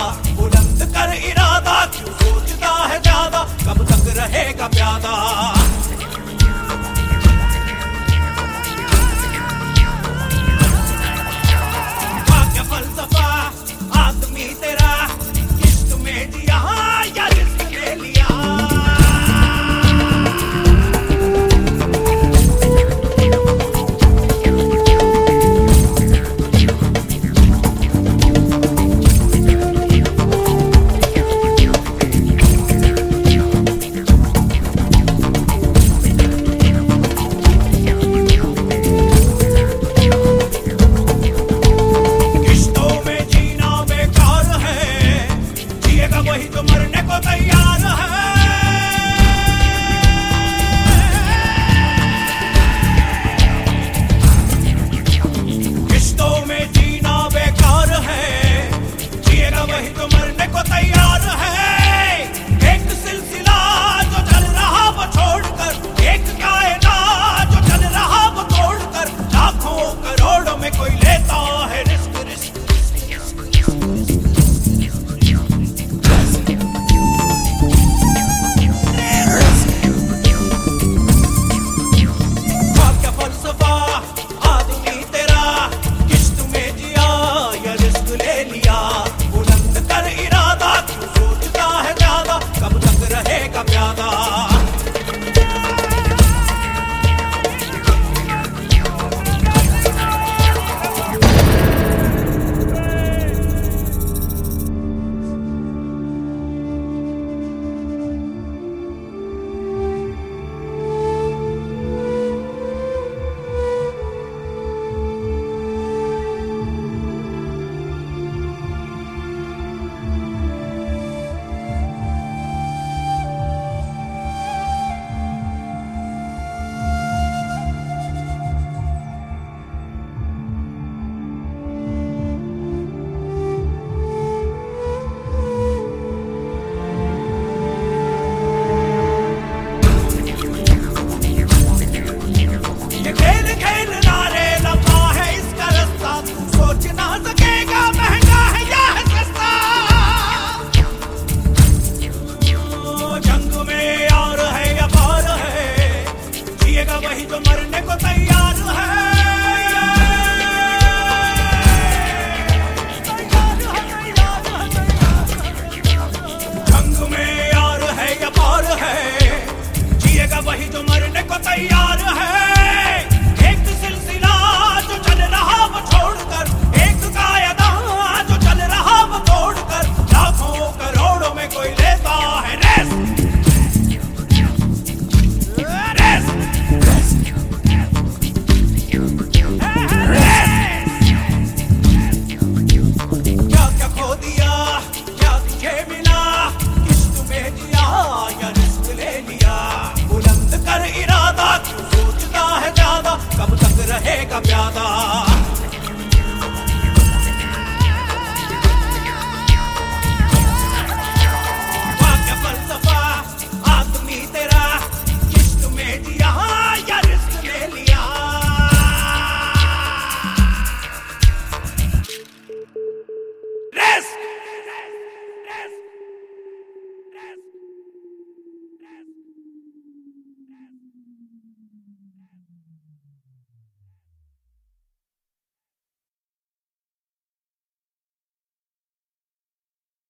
बुलंद कर इरादा, क्यों सोचता है ज्यादा, कब तक रहेगा प्यादा। क्या फलसफा आदमी तेरा, इश्क में जिया या रिस्क ले लिया। वही तो मरने को तैयार है। रिश्तों में जीना बेकार है, जिएगा वही तो मरने को तैयार है। एक सिलसिला जो चल रहा वो छोड़कर, एक कायदा जो चल रहा वो तोड़कर, लाखों करोड़ों में कोई लेता है रिस्क। वही जो मरने को तैयार है। जंग में यार है या पार है, जिएगा वही जो मरने को तैयार है। एक सिलसिला जो चल रहा वो छोड़कर, एक कायदा जो चल रहा वो तोड़कर, लाखों करोड़ों में कोई लेता है रेस्ट। कब तक रहेगा प्यादा।